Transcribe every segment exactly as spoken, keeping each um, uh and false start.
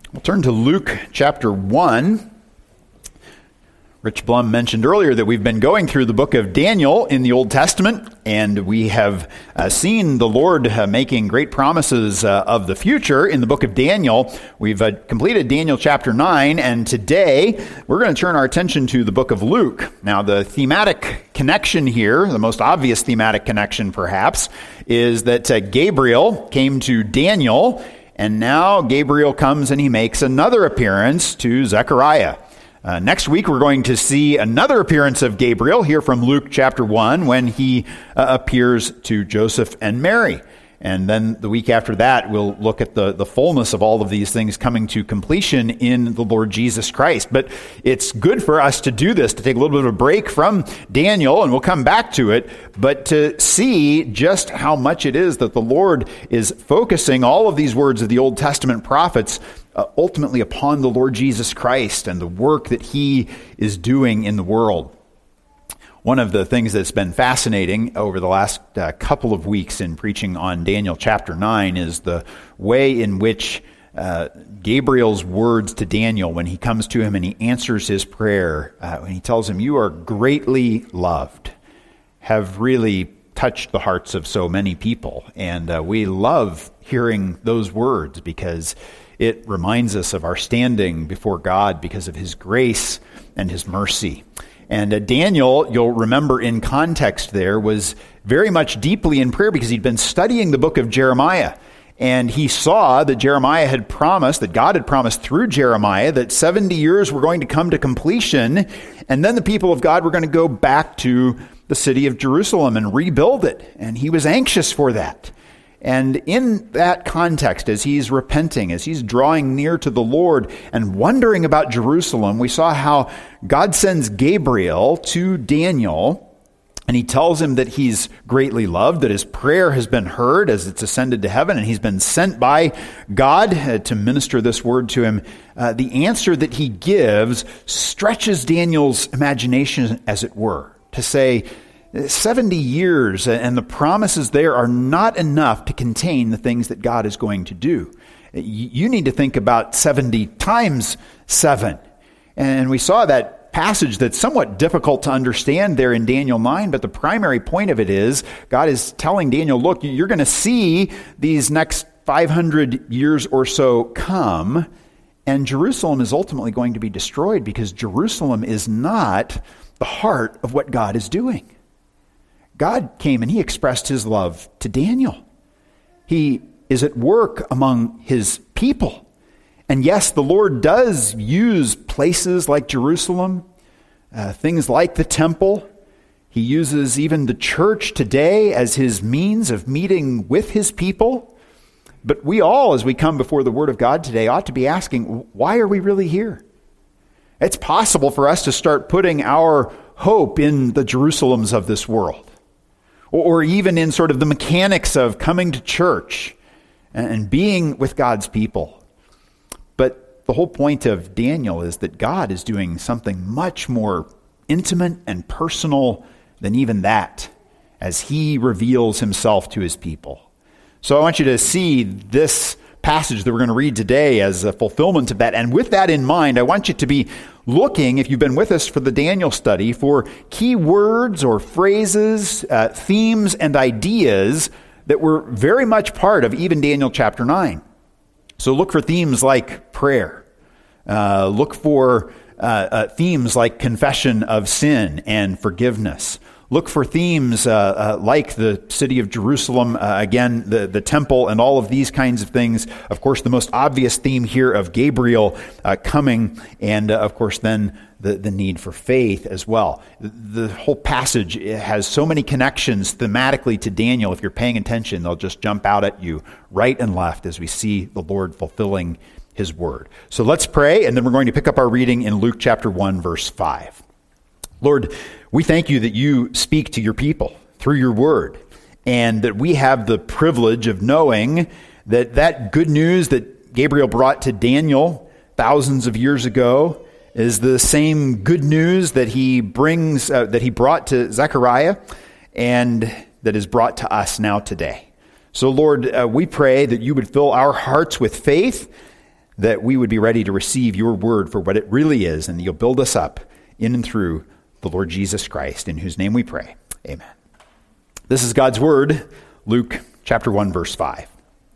We'll turn to Luke chapter one. Rich Blum mentioned earlier that we've been going through the book of Daniel in the Old Testament, and we have uh, seen the Lord uh, making great promises uh, of the future in the book of Daniel. We've uh, completed Daniel chapter nine, and today we're going to turn our attention to the book of Luke. Now, the thematic connection here, the most obvious thematic connection perhaps, is that uh, Gabriel came to Daniel, and now Gabriel comes and he makes another appearance to Zechariah. Uh, next week, we're going to see another appearance of Gabriel here from Luke chapter one when he uh, appears to Joseph and Mary. And then the week after that, we'll look at the, the fullness of all of these things coming to completion in the Lord Jesus Christ. But it's good for us to do this, to take a little bit of a break from Daniel, and we'll come back to it, but to see just how much it is that the Lord is focusing all of these words of the Old Testament prophets uh, ultimately upon the Lord Jesus Christ and the work that he is doing in the world. One of the things that's been fascinating over the last uh, couple of weeks in preaching on Daniel chapter nine is the way in which uh, Gabriel's words to Daniel, when he comes to him and he answers his prayer, uh, when he tells him, "You are greatly loved," have really touched the hearts of so many people. And uh, we love hearing those words because it reminds us of our standing before God because of his grace and his mercy. And uh, Daniel, you'll remember in context there, was very much deeply in prayer because he'd been studying the book of Jeremiah. And he saw that Jeremiah had promised, that God had promised through Jeremiah, that seventy years were going to come to completion. And then the people of God were going to go back to the city of Jerusalem and rebuild it. And he was anxious for that. And in that context, as he's repenting, as he's drawing near to the Lord and wondering about Jerusalem, we saw how God sends Gabriel to Daniel, and he tells him that he's greatly loved, that his prayer has been heard as it's ascended to heaven, and he's been sent by God uh, to minister this word to him. Uh, the answer that he gives stretches Daniel's imagination, as it were, to say, seventy years and the promises there are not enough to contain the things that God is going to do. You need to think about seventy times seven. And we saw that passage that's somewhat difficult to understand there in Daniel nine, but the primary point of it is God is telling Daniel, look, you're going to see these next five hundred years or so come, and Jerusalem is ultimately going to be destroyed because Jerusalem is not the heart of what God is doing. God came and he expressed his love to Daniel. He is at work among his people. And yes, the Lord does use places like Jerusalem, uh, things like the temple. He uses even the church today as his means of meeting with his people. But we all, as we come before the Word of God today, ought to be asking, why are we really here? It's possible for us to start putting our hope in the Jerusalems of this world, or even in sort of the mechanics of coming to church and being with God's people. But the whole point of Daniel is that God is doing something much more intimate and personal than even that, as he reveals himself to his people. So I want you to see this passage that we're going to read today as a fulfillment of that. And with that in mind, I want you to be looking, if you've been with us for the Daniel study, for key words or phrases, uh, themes, and ideas that were very much part of even Daniel chapter nine. So look for themes like prayer. Uh, look for uh, uh, themes like confession of sin and forgiveness. Look for themes uh, uh, like the city of Jerusalem, uh, again, the, the temple, and all of these kinds of things. Of course, the most obvious theme here of Gabriel uh, coming, and uh, of course, then the, the need for faith as well. The, the whole passage has so many connections thematically to Daniel. If you're paying attention, they'll just jump out at you right and left as we see the Lord fulfilling his word. So let's pray, and then we're going to pick up our reading in Luke chapter one, verse five. Lord, we thank you that you speak to your people through your word, and that we have the privilege of knowing that that good news that Gabriel brought to Daniel thousands of years ago is the same good news that he brings, uh, that he brought to Zechariah, and that is brought to us now today. So Lord, uh, we pray that you would fill our hearts with faith, that we would be ready to receive your word for what it really is, and that you'll build us up in and through the Lord Jesus Christ, in whose name we pray. Amen. This is God's word, Luke chapter one, verse five.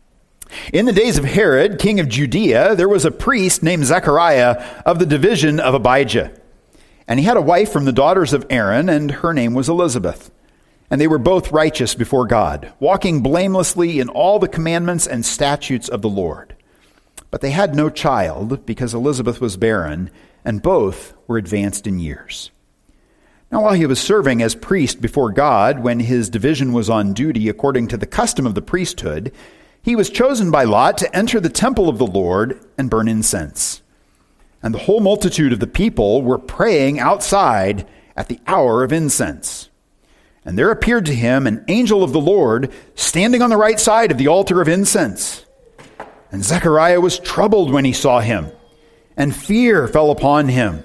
In the days of Herod, king of Judea, there was a priest named Zechariah of the division of Abijah. And he had a wife from the daughters of Aaron, and her name was Elizabeth. And they were both righteous before God, walking blamelessly in all the commandments and statutes of the Lord. But they had no child, because Elizabeth was barren, and both were advanced in years. Now while he was serving as priest before God, when his division was on duty according to the custom of the priesthood, he was chosen by lot to enter the temple of the Lord and burn incense. And the whole multitude of the people were praying outside at the hour of incense. And there appeared to him an angel of the Lord standing on the right side of the altar of incense. And Zechariah was troubled when he saw him, and fear fell upon him.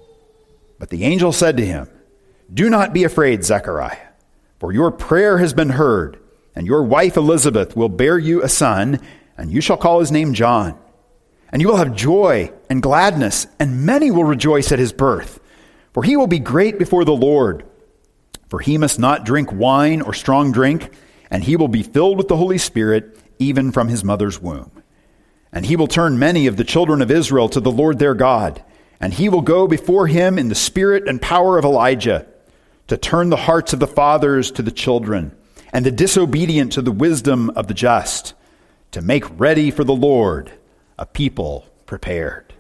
But the angel said to him, "Do not be afraid, Zechariah, for your prayer has been heard, and your wife Elizabeth will bear you a son, and you shall call his name John. And you will have joy and gladness, and many will rejoice at his birth, for he will be great before the Lord. For he must not drink wine or strong drink, and he will be filled with the Holy Spirit even from his mother's womb. And he will turn many of the children of Israel to the Lord their God, and he will go before him in the spirit and power of Elijah, to turn the hearts of the fathers to the children, and the disobedient to the wisdom of the just, to make ready for the Lord a people prepared."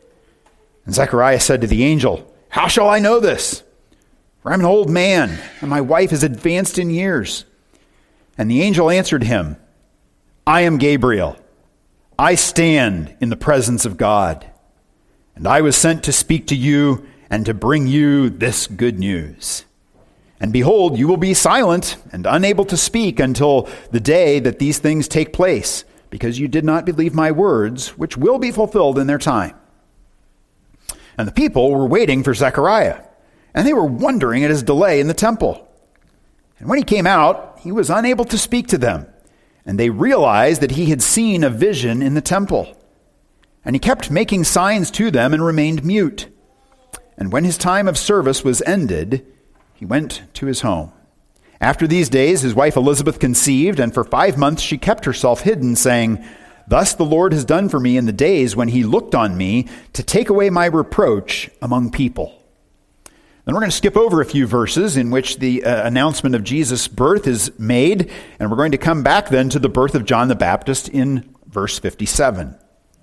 And Zechariah said to the angel, "How shall I know this? For I'm an old man, and my wife is advanced in years." And the angel answered him, "I am Gabriel. I stand in the presence of God, and I was sent to speak to you and to bring you this good news. And behold, you will be silent and unable to speak until the day that these things take place, because you did not believe my words, which will be fulfilled in their time." And the people were waiting for Zechariah, and they were wondering at his delay in the temple. And when he came out, he was unable to speak to them, and they realized that he had seen a vision in the temple. And he kept making signs to them and remained mute. And when his time of service was ended, he went to his home. After these days, his wife Elizabeth conceived, and for five months she kept herself hidden, saying, "Thus the Lord has done for me in the days when he looked on me to take away my reproach among people." Then we're going to skip over a few verses in which the uh, announcement of Jesus' birth is made, and we're going to come back then to the birth of John the Baptist in verse fifty-seven.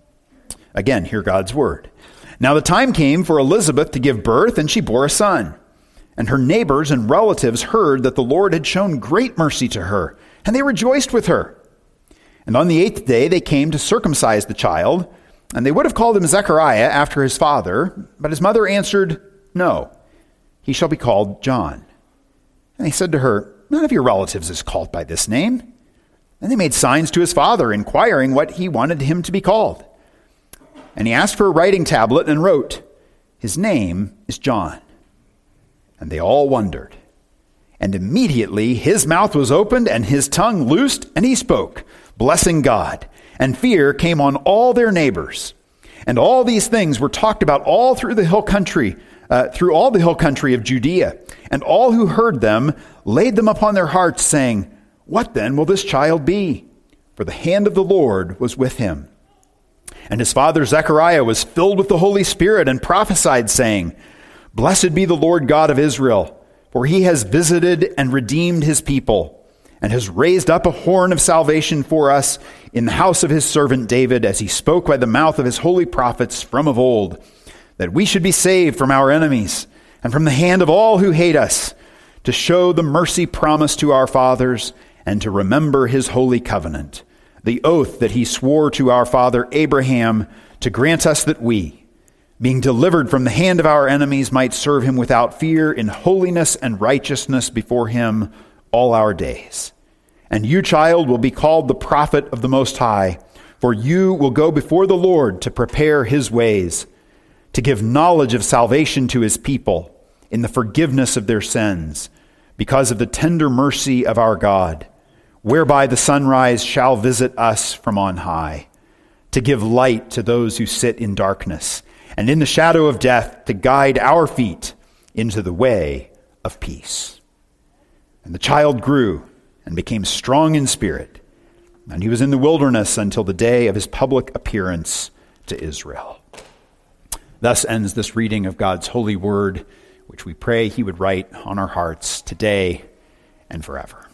Again, hear God's word. "Now the time came for Elizabeth to give birth, and she bore a son. And her neighbors and relatives heard that the Lord had shown great mercy to her, and they rejoiced with her. And on the eighth day they came to circumcise the child, and they would have called him Zechariah after his father, but his mother answered, 'No, he shall be called John.' And they said to her, 'None of your relatives is called by this name.' And they made signs to his father, inquiring what he wanted him to be called. And he asked for a writing tablet and wrote, 'His name is John.' And they all wondered. And immediately his mouth was opened and his tongue loosed, and he spoke, blessing God. And fear came on all their neighbors. And all these things were talked about all through the hill country, uh, through all the hill country of Judea. And all who heard them laid them upon their hearts, saying, 'What then will this child be?' For the hand of the Lord was with him. And his father Zechariah was filled with the Holy Spirit and prophesied, saying, 'Blessed be the Lord God of Israel, for he has visited and redeemed his people, and has raised up a horn of salvation for us in the house of his servant David, as he spoke by the mouth of his holy prophets from of old, that we should be saved from our enemies and from the hand of all who hate us, to show the mercy promised to our fathers, and to remember his holy covenant, the oath that he swore to our father Abraham, to grant us that we, being delivered from the hand of our enemies, might serve him without fear in holiness and righteousness before him all our days. And you, child, will be called the prophet of the Most High, for you will go before the Lord to prepare his ways, to give knowledge of salvation to his people in the forgiveness of their sins, because of the tender mercy of our God, whereby the sunrise shall visit us from on high, to give light to those who sit in darkness, and in the shadow of death to guide our feet into the way of peace. And the child grew and became strong in spirit, and he was in the wilderness until the day of his public appearance to Israel. Thus ends this reading of God's holy word, which we pray he would write on our hearts today and forever.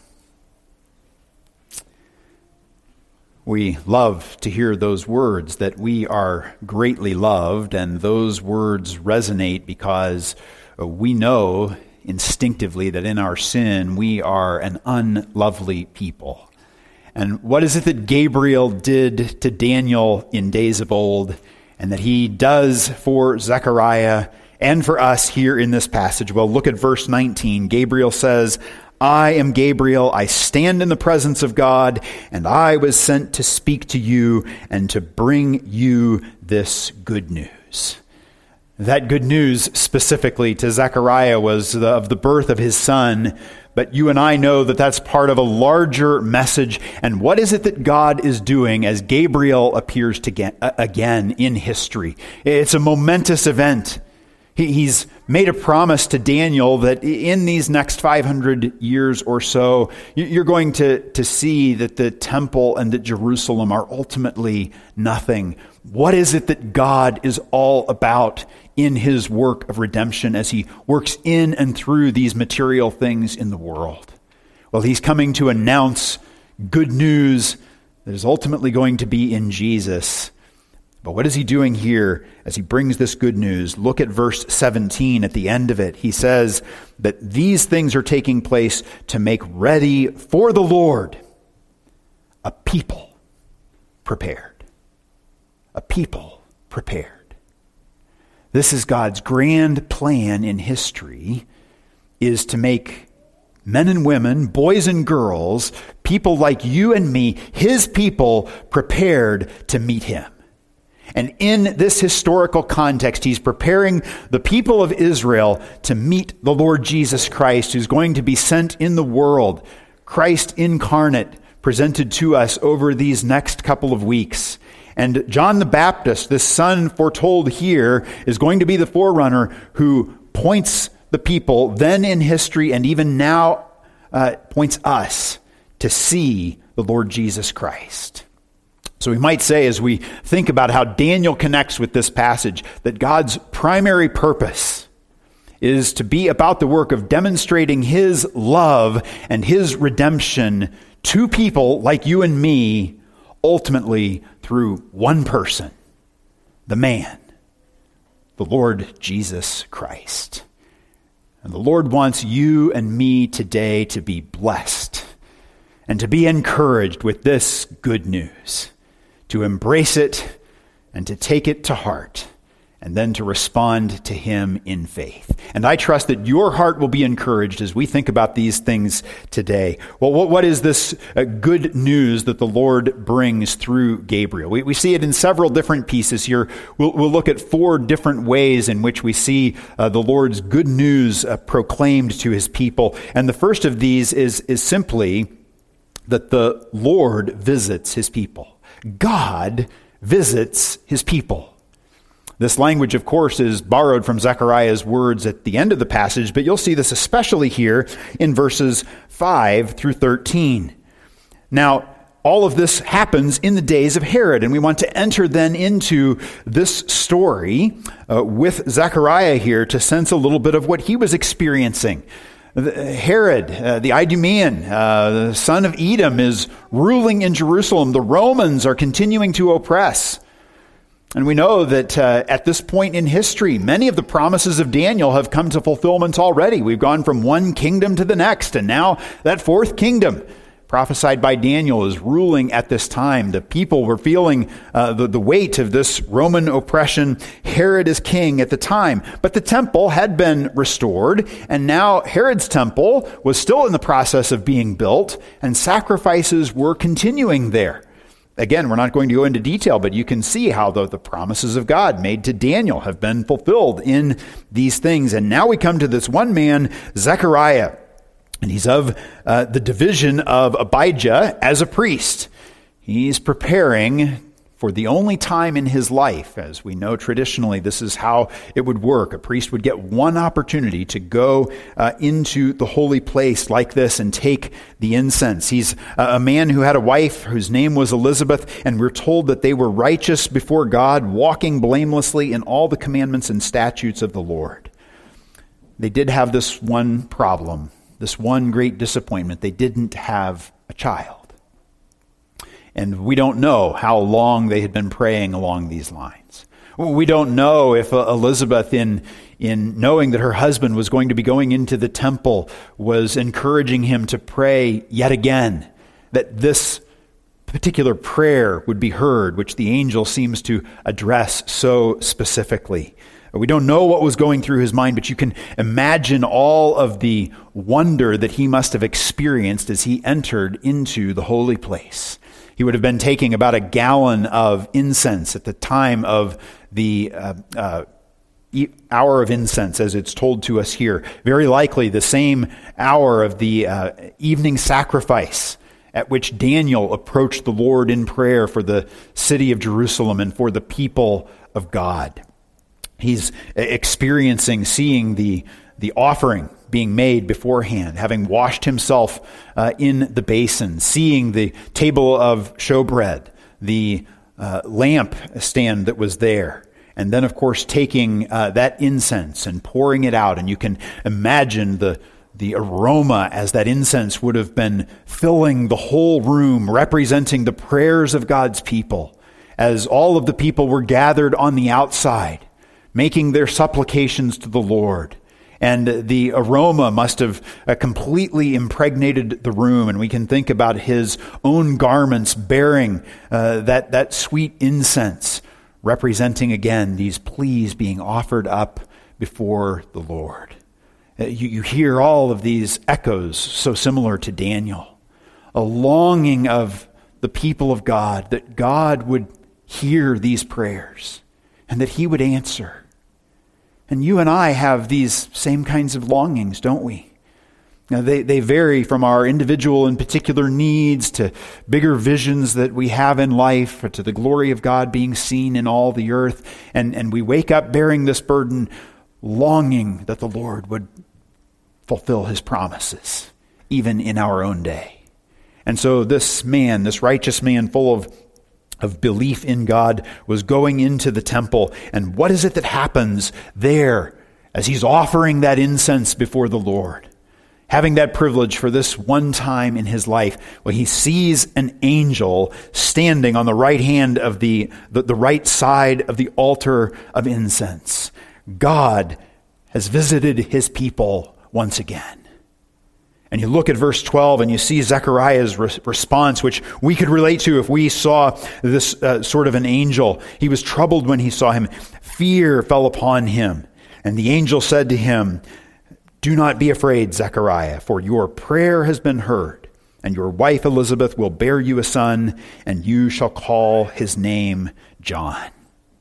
We love to hear those words that we are greatly loved, and those words resonate because we know instinctively that in our sin we are an unlovely people. And what is it that Gabriel did to Daniel in days of old, and that he does for Zechariah and for us here in this passage? Well, look at verse nineteen. Gabriel says, I am Gabriel, I stand in the presence of God, and I was sent to speak to you and to bring you this good news. That good news specifically to Zechariah was the, of the birth of his son, but you and I know that that's part of a larger message. And what is it that God is doing as Gabriel appears to get, uh, again in history? It's a momentous event. He, he's made a promise to Daniel that in these next five hundred years or so, you're going to, to see that the temple and that Jerusalem are ultimately nothing. What is it that God is all about in his work of redemption as he works in and through these material things in the world? Well, he's coming to announce good news that is ultimately going to be in Jesus. But what is he doing here as he brings this good news? Look at verse seventeen at the end of it. He says that these things are taking place to make ready for the Lord a people prepared. A people prepared. This is God's grand plan in history, is to make men and women, boys and girls, people like you and me, his people, prepared to meet him. And in this historical context, he's preparing the people of Israel to meet the Lord Jesus Christ, who's going to be sent in the world, Christ incarnate, presented to us over these next couple of weeks. And John the Baptist, this son foretold here, is going to be the forerunner who points the people then in history and even now uh, points us to see the Lord Jesus Christ. So we might say, as we think about how Daniel connects with this passage, that God's primary purpose is to be about the work of demonstrating his love and his redemption to people like you and me, ultimately through one person, the man, the Lord Jesus Christ. And the Lord wants you and me today to be blessed and to be encouraged with this good news, to embrace it and to take it to heart, and then to respond to him in faith. And I trust that your heart will be encouraged as we think about these things today. Well, what, what is this uh, good news that the Lord brings through Gabriel? We, we see it in several different pieces here. We'll, we'll look at four different ways in which we see uh, the Lord's good news uh, proclaimed to his people. And the first of these is, is simply that the Lord visits his people. God visits his people. This language, of course, is borrowed from Zechariah's words at the end of the passage, but you'll see this especially here in verses five through thirteen. Now, all of this happens in the days of Herod, and we want to enter then into this story uh, with Zechariah here to sense a little bit of what he was experiencing. Herod, uh, the Idumean, uh, the son of Edom, is ruling in Jerusalem. The Romans are continuing to oppress. And we know that uh, at this point in history, many of the promises of Daniel have come to fulfillment already. We've gone from one kingdom to the next, and now that fourth kingdom prophesied by Daniel is ruling at this time. The people were feeling uh, the, the weight of this Roman oppression. Herod is king at the time. But the temple had been restored, and now Herod's temple was still in the process of being built, and sacrifices were continuing there. Again, we're not going to go into detail, but you can see how the, the promises of God made to Daniel have been fulfilled in these things. And now we come to this one man, Zechariah, and he's of uh, the division of Abijah as a priest. He's preparing for the only time in his life. As we know traditionally, this is how it would work. A priest would get one opportunity to go uh, into the holy place like this and take the incense. He's a man who had a wife whose name was Elizabeth, and we're told that they were righteous before God, walking blamelessly in all the commandments and statutes of the Lord. They did have this one problem, this one great disappointment. They didn't have a child. And we don't know how long they had been praying along these lines. We don't know if Elizabeth, in, in knowing that her husband was going to be going into the temple, was encouraging him to pray yet again, that this particular prayer would be heard, which the angel seems to address so specifically. We don't know what was going through his mind, but you can imagine all of the wonder that he must have experienced as he entered into the holy place. He would have been taking about a gallon of incense at the time of the uh, uh, hour of incense, as it's told to us here. Very likely the same hour of the uh, evening sacrifice at which Daniel approached the Lord in prayer for the city of Jerusalem and for the people of God. He's experiencing, seeing the, the offering being made beforehand, having washed himself uh, in the basin, seeing the table of showbread, the uh, lamp stand that was there, and then, of course, taking uh, that incense and pouring it out. And you can imagine the the aroma as that incense would have been filling the whole room, representing the prayers of God's people, as all of the people were gathered on the outside, making their supplications to the Lord. And the aroma must have uh, completely impregnated the room. And we can think about his own garments bearing uh, that, that sweet incense, representing again these pleas being offered up before the Lord. Uh, you, you hear all of these echoes so similar to Daniel. A longing of the people of God that God would hear these prayers and that he would answer. And you and I have these same kinds of longings, don't we? Now, they, they vary from our individual and particular needs to bigger visions that we have in life, to the glory of God being seen in all the earth. And, and we wake up bearing this burden, longing that the Lord would fulfill his promises, even in our own day. And so this man, this righteous man full of of belief in God, was going into the temple. And what is it that happens there as he's offering that incense before the Lord? Having that privilege for this one time in his life, well, he sees an angel standing on the right hand of the, the, the right side of the altar of incense. God has visited his people once again. And you look at verse twelve and you see Zechariah's re- response, which we could relate to if we saw this uh, sort of an angel. He was troubled when he saw him. Fear fell upon him. And the angel said to him, "Do not be afraid, Zechariah, for your prayer has been heard, and your wife Elizabeth will bear you a son, and you shall call his name John."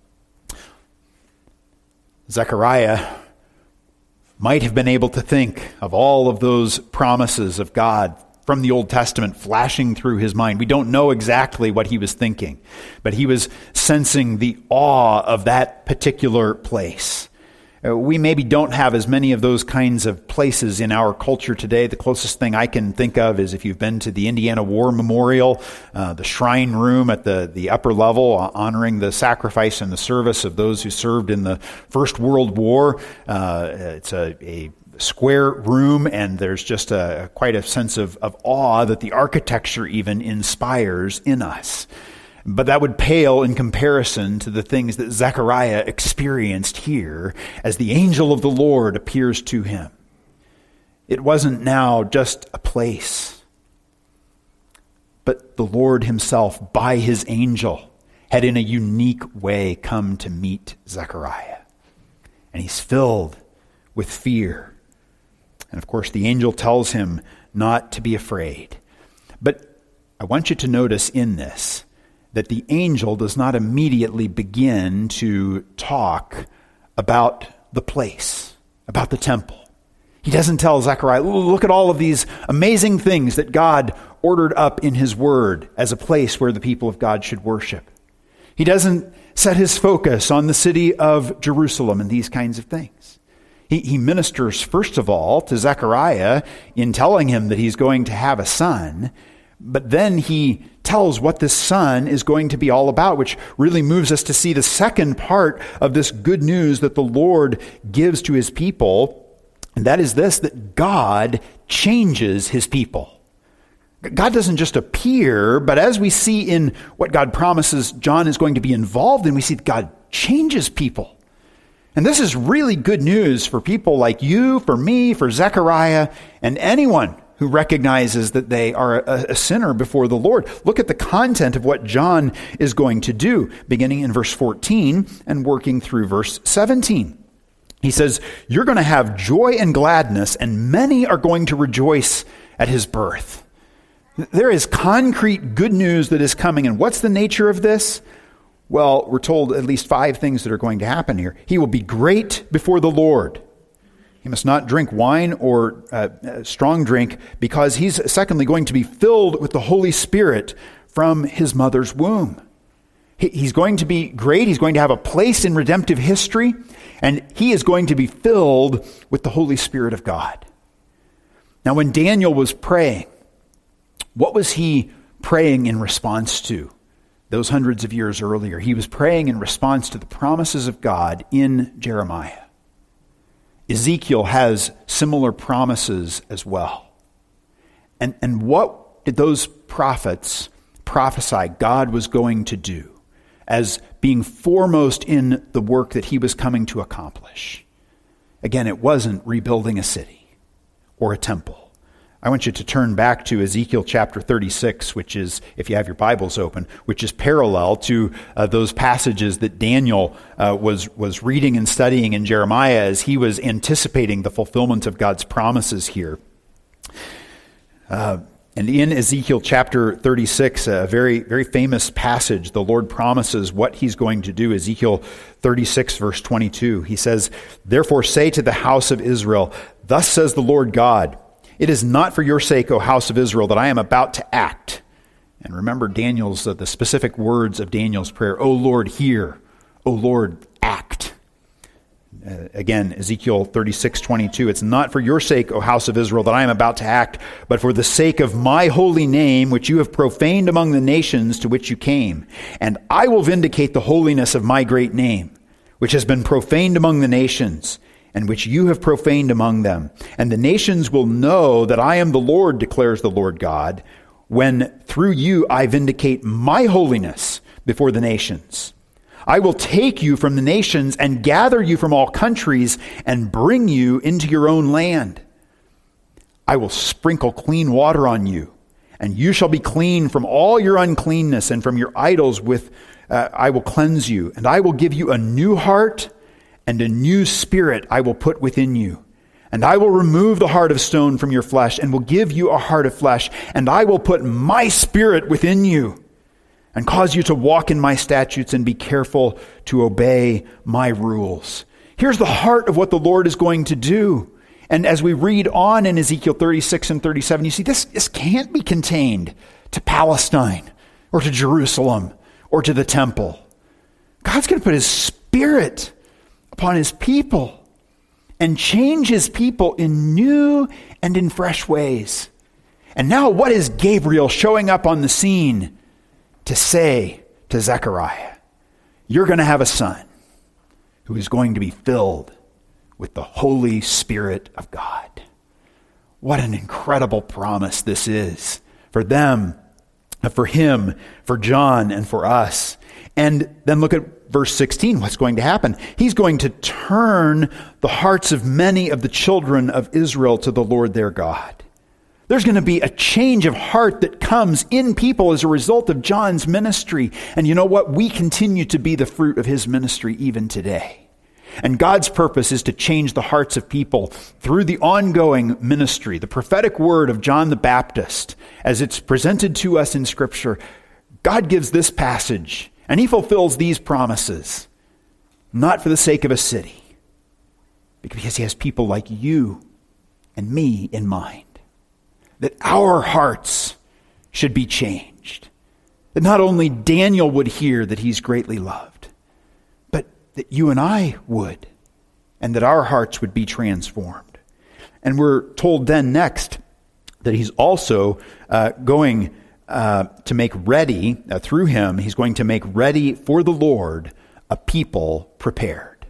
Zechariah might have been able to think of all of those promises of God from the Old Testament flashing through his mind. We don't know exactly what he was thinking, but he was sensing the awe of that particular place. Uh, we maybe don't have as many of those kinds of places in our culture today. The closest thing I can think of is if you've been to the Indiana War Memorial, uh, the shrine room at the, the upper level, uh, honoring the sacrifice and the service of those who served in the First World War. Uh, it's a, a square room, and there's just a quite a sense of, of awe that the architecture even inspires in us. But that would pale in comparison to the things that Zechariah experienced here as the angel of the Lord appears to him. It wasn't now just a place, but the Lord himself, by his angel, had in a unique way come to meet Zechariah. And he's filled with fear. And of course, the angel tells him not to be afraid. But I want you to notice in this that the angel does not immediately begin to talk about the place, about the temple. He doesn't tell Zechariah, look at all of these amazing things that God ordered up in his word as a place where the people of God should worship. He doesn't set his focus on the city of Jerusalem and these kinds of things. He, he ministers, first of all, to Zechariah in telling him that he's going to have a son, but then he tells what this son is going to be all about, which really moves us to see the second part of this good news that the Lord gives to his people, and that is this, that God changes his people. God doesn't just appear, but as we see in what God promises John is going to be involved in, we see that God changes people. And this is really good news for people like you, for me, for Zechariah, and anyone who recognizes that they are a, a sinner before the Lord. Look at the content of what John is going to do, beginning in verse fourteen and working through verse seventeen. He says, "You're going to have joy and gladness, and many are going to rejoice at his birth." There is concrete good news that is coming. And what's the nature of this? Well, we're told at least five things that are going to happen here. He will be great before the Lord. He must not drink wine or uh, strong drink, because he's secondly going to be filled with the Holy Spirit from his mother's womb. He, he's going to be great. He's going to have a place in redemptive history, and he is going to be filled with the Holy Spirit of God. Now, when Daniel was praying, what was he praying in response to those hundreds of years earlier? He was praying in response to the promises of God in Jeremiah. Ezekiel has similar promises as well. And, and what did those prophets prophesy God was going to do as being foremost in the work that he was coming to accomplish? Again, it wasn't rebuilding a city or a temple. I want you to turn back to Ezekiel chapter thirty-six, which is, if you have your Bibles open, which is parallel to uh, those passages that Daniel uh, was, was reading and studying in Jeremiah as he was anticipating the fulfillment of God's promises here. Uh, and in Ezekiel chapter thirty-six, a very, very famous passage, the Lord promises what he's going to do. Ezekiel thirty-six, verse twenty-two, he says, "Therefore say to the house of Israel, thus says the Lord God, it is not for your sake, O house of Israel, that I am about to act." And remember Daniel's, uh, the specific words of Daniel's prayer, "O Lord, hear. O Lord, act." Uh, again, Ezekiel thirty-six, twenty-two, "It's not for your sake, O house of Israel, that I am about to act, but for the sake of my holy name, which you have profaned among the nations to which you came. And I will vindicate the holiness of my great name, which has been profaned among the nations, and which you have profaned among them. And the nations will know that I am the Lord, declares the Lord God, when through you I vindicate my holiness before the nations. I will take you from the nations and gather you from all countries and bring you into your own land. I will sprinkle clean water on you, and you shall be clean from all your uncleanness, and from your idols with uh, I will cleanse you. And I will give you a new heart, and a new spirit I will put within you. And I will remove the heart of stone from your flesh, and will give you a heart of flesh. And I will put my spirit within you, and cause you to walk in my statutes and be careful to obey my rules." Here's the heart of what the Lord is going to do. And as we read on in Ezekiel thirty-six and thirty-seven, you see this, this can't be contained to Palestine or to Jerusalem or to the temple. God's going to put his spirit upon his people and change his people in new and in fresh ways. And now what is Gabriel showing up on the scene to say to Zechariah? You're going to have a son who is going to be filled with the Holy Spirit of God. What an incredible promise this is for them, for him, for John, and for us. And then look at verse sixteen, what's going to happen? He's going to turn the hearts of many of the children of Israel to the Lord their God. There's going to be a change of heart that comes in people as a result of John's ministry. And you know what? We continue to be the fruit of his ministry even today. And God's purpose is to change the hearts of people through the ongoing ministry, the prophetic word of John the Baptist, as it's presented to us in Scripture. God gives this passage, and he fulfills these promises, not for the sake of a city, because he has people like you and me in mind, that our hearts should be changed, That not only Daniel would hear that he's greatly loved, but that you and I would, and that our hearts would be transformed. And we're told then next that he's also uh, going uh, to make ready, uh, through him, he's going to make ready for the Lord a people prepared.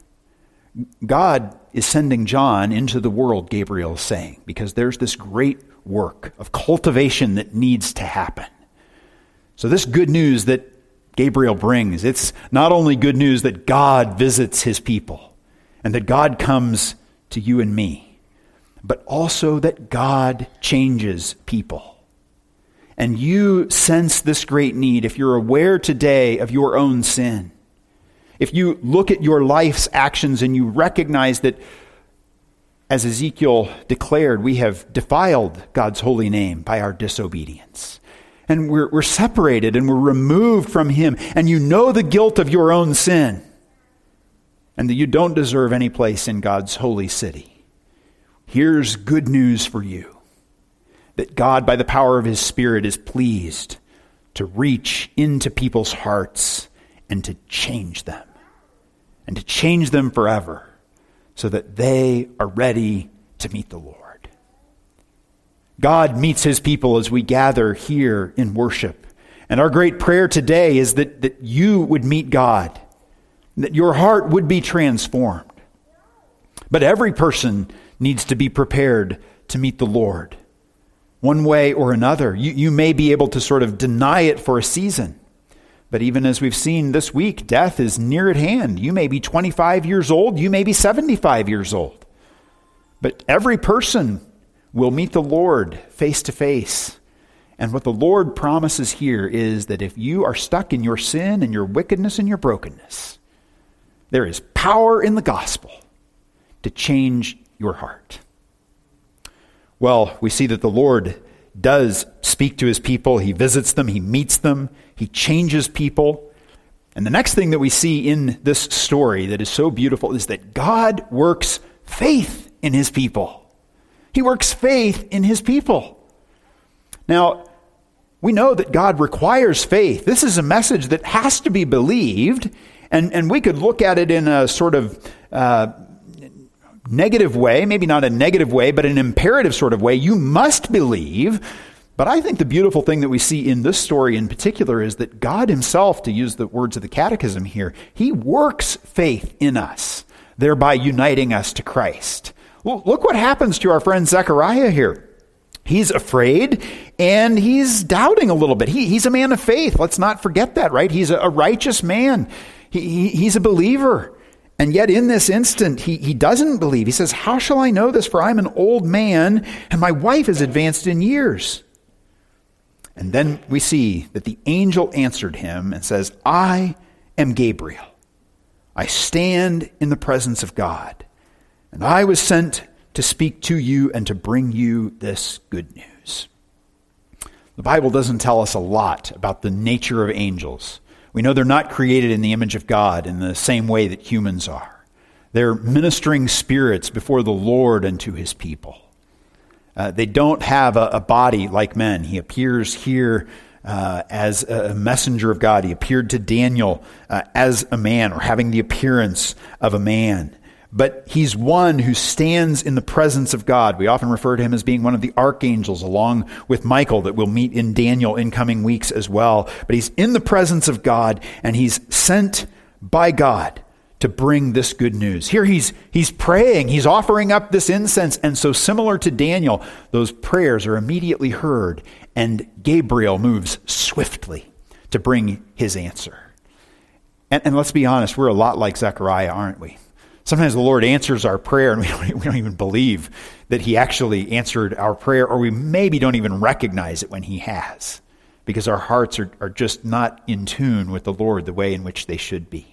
God is sending John into the world, Gabriel is saying, because there's this great work of cultivation that needs to happen. So this good news that Gabriel brings, it's not only good news that God visits his people and that God comes to you and me, but also that God changes people. And you sense this great need if you're aware today of your own sin. If you look at your life's actions and you recognize that, as Ezekiel declared, we have defiled God's holy name by our disobedience. And we're, we're separated and we're removed from him. And you know the guilt of your own sin. And that you don't deserve any place in God's holy city. Here's good news for you. That God, by the power of his Spirit, is pleased to reach into people's hearts and to change them. And to change them forever so that they are ready to meet the Lord. God meets his people as we gather here in worship. And our great prayer today is that, that you would meet God. That your heart would be transformed. But every person needs to be prepared to meet the Lord. One way or another. You, you may be able to sort of deny it for a season. But even as we've seen this week, death is near at hand. You may be twenty-five years old. You may be seventy-five years old. But every person will meet the Lord face to face. And what the Lord promises here is that if you are stuck in your sin and your wickedness and your brokenness, there is power in the gospel to change your heart. Well, we see that the Lord does speak to his people. He visits them. He meets them. He changes people. And the next thing that we see in this story that is so beautiful is that God works faith in his people. He works faith in his people. Now, we know that God requires faith. This is a message that has to be believed. And, and we could look at it in a sort of uh, negative way, maybe not a negative way, but an imperative sort of way. You must believe. But I think the beautiful thing that we see in this story in particular is that God himself, to use the words of the Catechism here, he works faith in us, thereby uniting us to Christ. Well, look what happens to our friend Zechariah here. He's afraid and he's doubting a little bit. He, he's a man of faith. Let's not forget that, right? He's a, a righteous man. He, he, he's a believer. And yet in this instant, he, he doesn't believe. He says, how shall I know this? For I'm an old man and my wife is advanced in years. And then we see that the angel answered him and says, I am Gabriel. I stand in the presence of God. And I was sent to speak to you and to bring you this good news. The Bible doesn't tell us a lot about the nature of angels. We know they're not created in the image of God in the same way that humans are. They're ministering spirits before the Lord and to his people. Uh, they don't have a, a body like men. He appears here uh, as a messenger of God. He appeared to Daniel uh, as a man, or having the appearance of a man. But he's one who stands in the presence of God. We often refer to him as being one of the archangels, along with Michael, that we'll meet in Daniel in coming weeks as well. But he's in the presence of God, and he's sent by God to bring this good news. Here he's he's praying, he's offering up this incense, and so similar to Daniel, those prayers are immediately heard, and Gabriel moves swiftly to bring his answer. And, and let's be honest, we're a lot like Zechariah, aren't we? Sometimes the Lord answers our prayer and we don't, we don't even believe that he actually answered our prayer, or we maybe don't even recognize it when he has, because our hearts are, are just not in tune with the Lord the way in which they should be.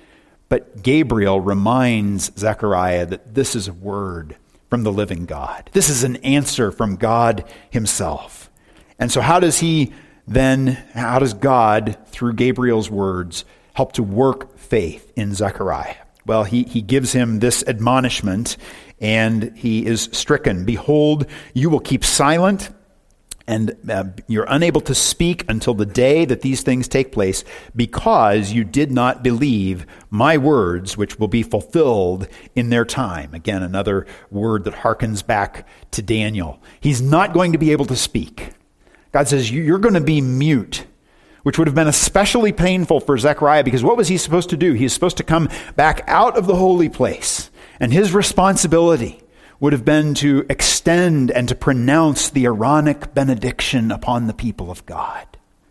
But Gabriel reminds Zechariah that this is a word from the living God. This is an answer from God himself. And so how does he then, how does God, through Gabriel's words, help to work faith in Zechariah? Well, he, he gives him this admonishment, and he is stricken. Behold, you will keep silent And uh, you're unable to speak until the day that these things take place, because you did not believe my words, which will be fulfilled in their time. Again, another word that harkens back to Daniel. He's not going to be able to speak. God says, you're going to be mute, which would have been especially painful for Zechariah, because what was he supposed to do? He's supposed to come back out of the holy place, and his responsibility would have been to extend and to pronounce the Aaronic benediction upon the people of God.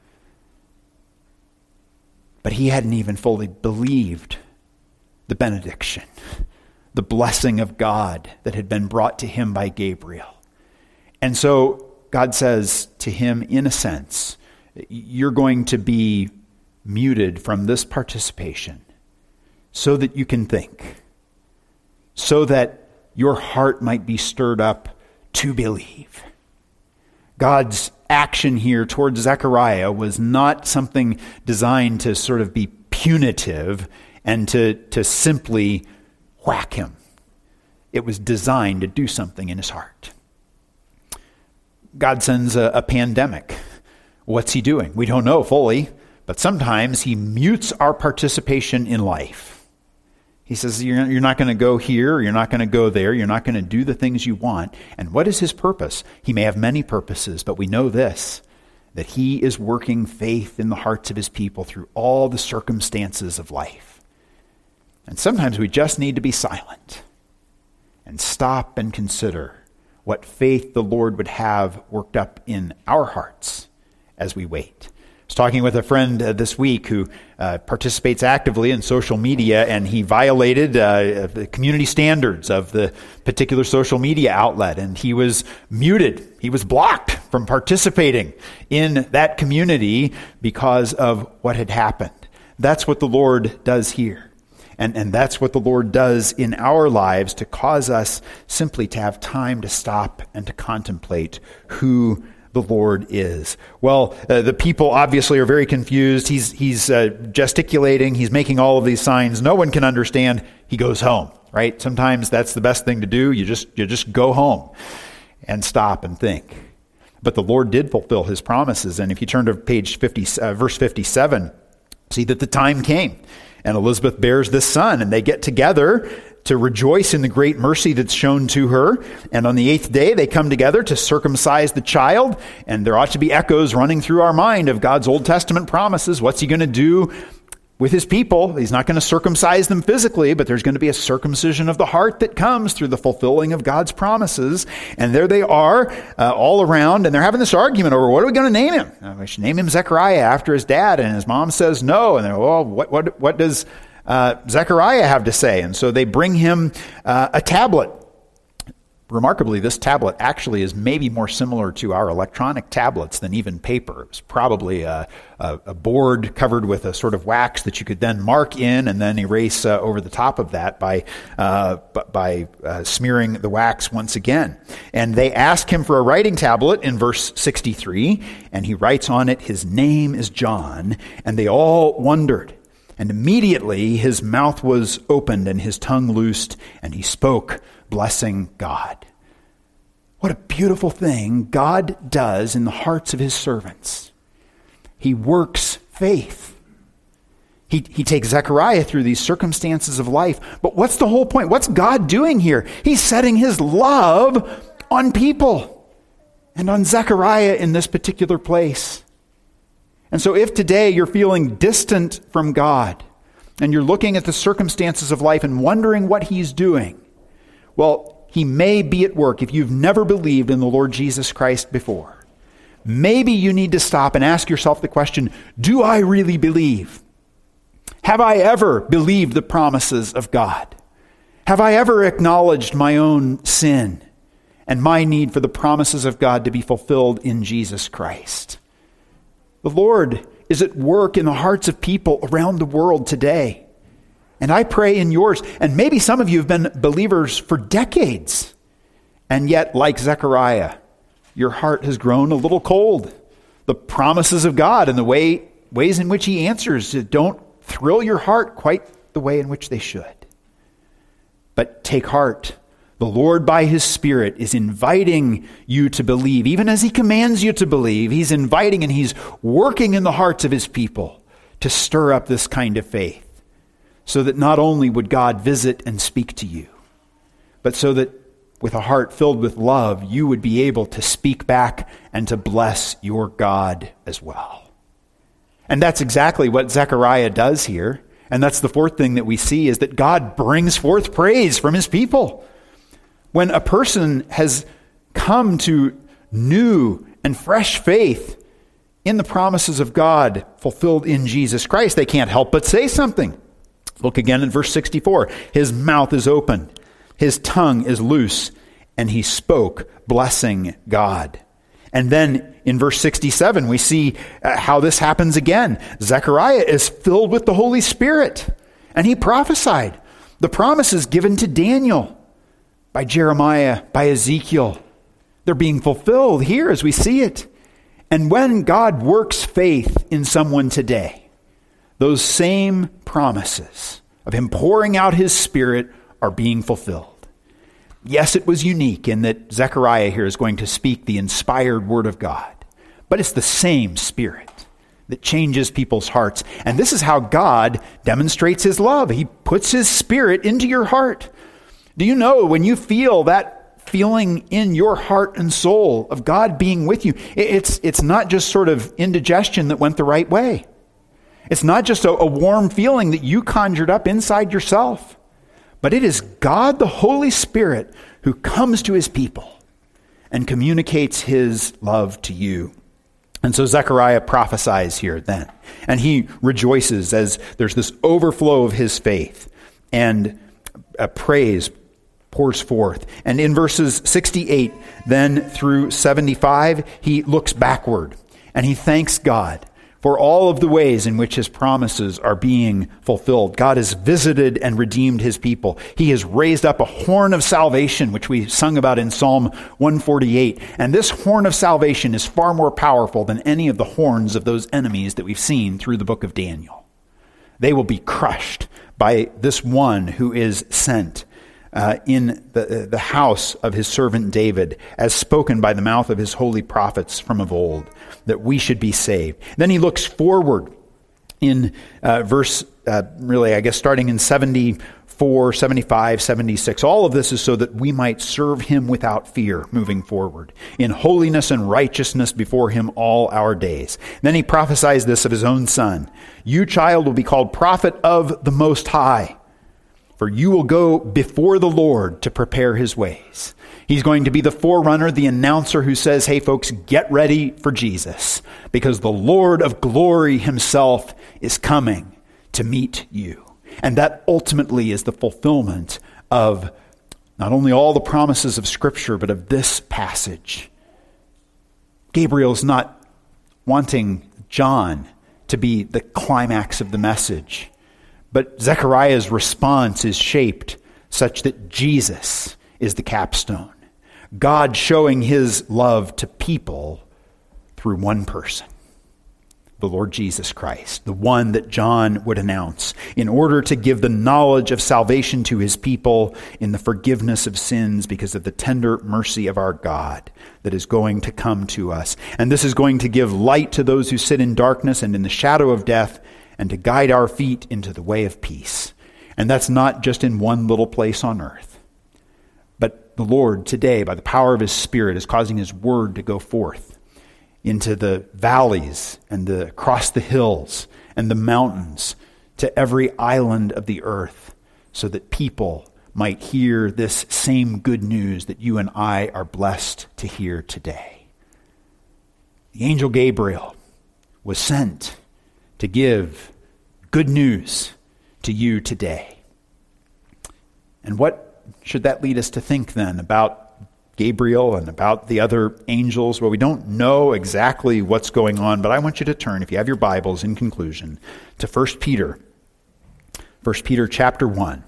But he hadn't even fully believed the benediction, the blessing of God that had been brought to him by Gabriel. And so God says to him, in a sense, you're going to be muted from this participation so that you can think, so that your heart might be stirred up to believe. God's action here towards Zechariah was not something designed to sort of be punitive and to, to simply whack him. It was designed to do something in his heart. God sends a, a pandemic. What's he doing? We don't know fully, but sometimes he mutes our participation in life. He says, you're, you're not going to go here, you're not going to go there, you're not going to do the things you want. And what is his purpose? He may have many purposes, but we know this, that he is working faith in the hearts of his people through all the circumstances of life. And sometimes we just need to be silent and stop and consider what faith the Lord would have worked up in our hearts as we wait. I was talking with a friend uh, this week who uh, participates actively in social media, and he violated uh, the community standards of the particular social media outlet, and he was muted. He was blocked from participating in that community because of what had happened. That's what the Lord does here. And, and that's what the Lord does in our lives to cause us simply to have time to stop and to contemplate who the Lord is. Well, uh, the people obviously are very confused. He's he's uh, gesticulating. He's making all of these signs. No one can understand. He goes home, right? Sometimes that's the best thing to do. You just you just go home and stop and think. But the Lord did fulfill his promises. And if you turn to page fifty, uh, verse fifty-seven, see that the time came, and Elizabeth bears this son, and they get together to rejoice in the great mercy that's shown to her. And on the eighth day, they come together to circumcise the child. And there ought to be echoes running through our mind of God's Old Testament promises. What's he going to do with his people? He's not going to circumcise them physically, but there's going to be a circumcision of the heart that comes through the fulfilling of God's promises. And there they are uh, all around, and they're having this argument over, what are we going to name him? Uh, we should name him Zechariah after his dad. And his mom says no. And they're, well, what, what, what does Uh, Zechariah have to say? And so they bring him uh, a tablet. Remarkably, this tablet actually is maybe more similar to our electronic tablets than even paper. It was probably a, a, a board covered with a sort of wax that you could then mark in and then erase uh, over the top of that by uh, by uh, smearing the wax once again. And they ask him for a writing tablet in verse sixty-three, and he writes on it, his name is John, and they all wondered. And immediately his mouth was opened and his tongue loosed, and he spoke, blessing God. What a beautiful thing God does in the hearts of his servants. He works faith. He, he takes Zechariah through these circumstances of life. But what's the whole point? What's God doing here? He's setting his love on people and on Zechariah in this particular place. And so if today you're feeling distant from God and you're looking at the circumstances of life and wondering what he's doing, well, he may be at work if you've never believed in the Lord Jesus Christ before. Maybe you need to stop and ask yourself the question, do I really believe? Have I ever believed the promises of God? Have I ever acknowledged my own sin and my need for the promises of God to be fulfilled in Jesus Christ? The Lord is at work in the hearts of people around the world today. And I pray in yours. And maybe some of you have been believers for decades. And yet, like Zechariah, your heart has grown a little cold. The promises of God and the way ways in which he answers don't thrill your heart quite the way in which they should. But take heart. The Lord, by his Spirit, is inviting you to believe. Even as he commands you to believe, he's inviting and he's working in the hearts of his people to stir up this kind of faith, so that not only would God visit and speak to you, but so that with a heart filled with love, you would be able to speak back and to bless your God as well. And that's exactly what Zechariah does here. And that's the fourth thing that we see, is that God brings forth praise from his people. When a person has come to new and fresh faith in the promises of God fulfilled in Jesus Christ, they can't help but say something. Look again in verse sixty-four. His mouth is open, his tongue is loose, and he spoke, blessing God. And then in verse sixty-seven, we see uh, how this happens again. Zechariah is filled with the Holy Spirit, and he prophesied. The promises given to Daniel by Jeremiah, by Ezekiel, they're being fulfilled here as we see it. And when God works faith in someone today, those same promises of him pouring out his Spirit are being fulfilled. Yes, it was unique in that Zechariah here is going to speak the inspired word of God, but it's the same Spirit that changes people's hearts. And this is how God demonstrates his love. He puts his Spirit into your heart. Do you know, when you feel that feeling in your heart and soul of God being with you, it's, it's not just sort of indigestion that went the right way. It's not just a, a warm feeling that you conjured up inside yourself, but it is God, the Holy Spirit, who comes to his people and communicates his love to you. And so Zechariah prophesies here then, and he rejoices as there's this overflow of his faith, and a praise pours forth. And in verses sixty-eight then through seventy-five, he looks backward and he thanks God for all of the ways in which his promises are being fulfilled. God has visited and redeemed his people. He has raised up a horn of salvation, which we sung about in Psalm one forty-eight. And this horn of salvation is far more powerful than any of the horns of those enemies that we've seen through the book of Daniel. They will be crushed by this one who is sent Uh, in the, the house of his servant David, as spoken by the mouth of his holy prophets from of old, that we should be saved. Then he looks forward in uh, verse, uh, really, I guess, starting in seventy-four, seventy-five, seventy-six. All of this is so that we might serve him without fear moving forward, in holiness and righteousness before him all our days. Then he prophesies this of his own son. You, child, will be called prophet of the Most High, for you will go before the Lord to prepare his ways. He's going to be the forerunner, the announcer who says, hey folks, get ready for Jesus, because the Lord of glory himself is coming to meet you. And that ultimately is the fulfillment of not only all the promises of Scripture, but of this passage. Gabriel's not wanting John to be the climax of the message, but Zechariah's response is shaped such that Jesus is the capstone. God showing his love to people through one person, the Lord Jesus Christ, the one that John would announce in order to give the knowledge of salvation to his people in the forgiveness of sins because of the tender mercy of our God that is going to come to us. And this is going to give light to those who sit in darkness and in the shadow of death, and to guide our feet into the way of peace. And that's not just in one little place on earth, but the Lord today, by the power of his Spirit, is causing his word to go forth into the valleys and the, across the hills and the mountains, to every island of the earth, so that people might hear this same good news that you and I are blessed to hear today. The angel Gabriel was sent to give good news to you today. And what should that lead us to think then about Gabriel and about the other angels? Well, we don't know exactly what's going on, but I want you to turn, if you have your Bibles, in conclusion, to First Peter. First Peter chapter one.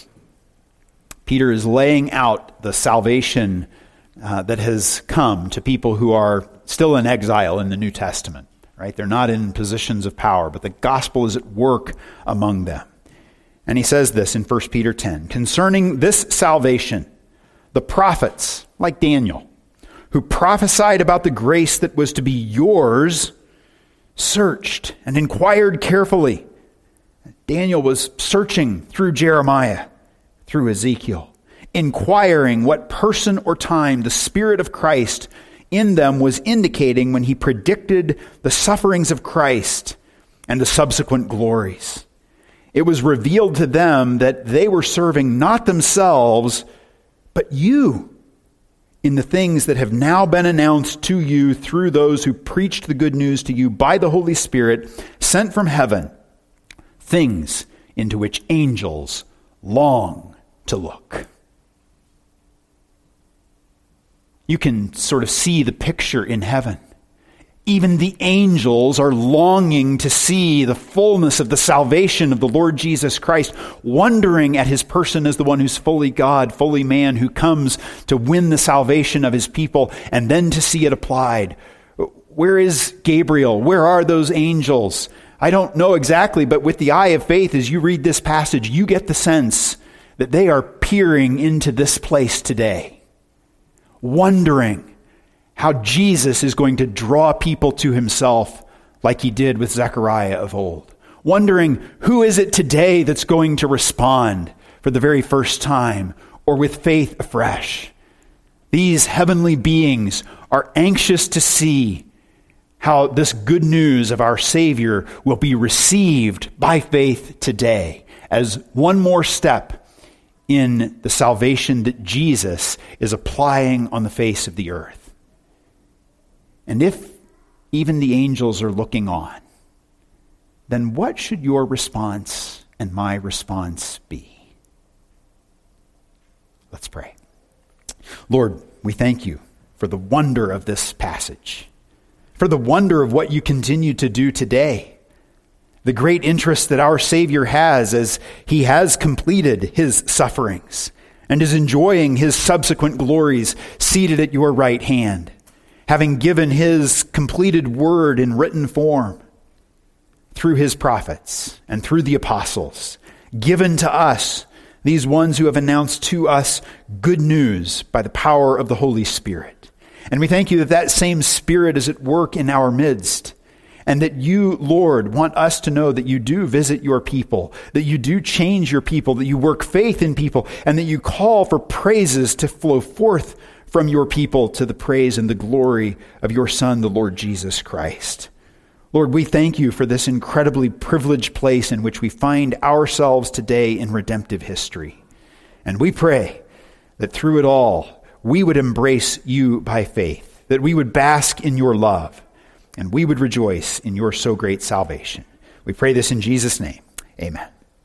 Peter is laying out the salvation uh, that has come to people who are still in exile in the New Testament. Right? They're not in positions of power, but the gospel is at work among them. And he says this in First Peter ten, concerning this salvation, The prophets, like Daniel, who prophesied about the grace that was to be yours, searched and inquired carefully. Daniel was searching through Jeremiah, through Ezekiel, inquiring what person or time the Spirit of Christ in them was indicating when he predicted the sufferings of Christ and the subsequent glories. It was revealed to them that they were serving not themselves, but you, in the things that have now been announced to you through those who preached the good news to you by the Holy Spirit sent from heaven, things into which angels long to look. You can sort of see the picture in heaven. Even the angels are longing to see the fullness of the salvation of the Lord Jesus Christ, wondering at his person as the one who's fully God, fully man, who comes to win the salvation of his people and then to see it applied. Where is Gabriel? Where are those angels? I don't know exactly, but with the eye of faith, as you read this passage, you get the sense that they are peering into this place today, wondering how Jesus is going to draw people to himself like he did with Zechariah of old. Wondering who is it today that's going to respond for the very first time or with faith afresh. These heavenly beings are anxious to see how this good news of our Savior will be received by faith today as one more step in the salvation that Jesus is applying on the face of the earth. And if even the angels are looking on, then what should your response and my response be? Let's pray. Lord, we thank you for the wonder of this passage, for the wonder of what you continue to do today, the great interest that our Savior has as he has completed his sufferings and is enjoying his subsequent glories seated at your right hand, having given his completed word in written form through his prophets and through the apostles, given to us, these ones who have announced to us good news by the power of the Holy Spirit. And we thank you that that same Spirit is at work in our midst, and that you, Lord, want us to know that you do visit your people, that you do change your people, that you work faith in people, and that you call for praises to flow forth from your people to the praise and the glory of your Son, the Lord Jesus Christ. Lord, we thank you for this incredibly privileged place in which we find ourselves today in redemptive history. And we pray that through it all, we would embrace you by faith, that we would bask in your love, and we would rejoice in your so great salvation. We pray this in Jesus' name. Amen.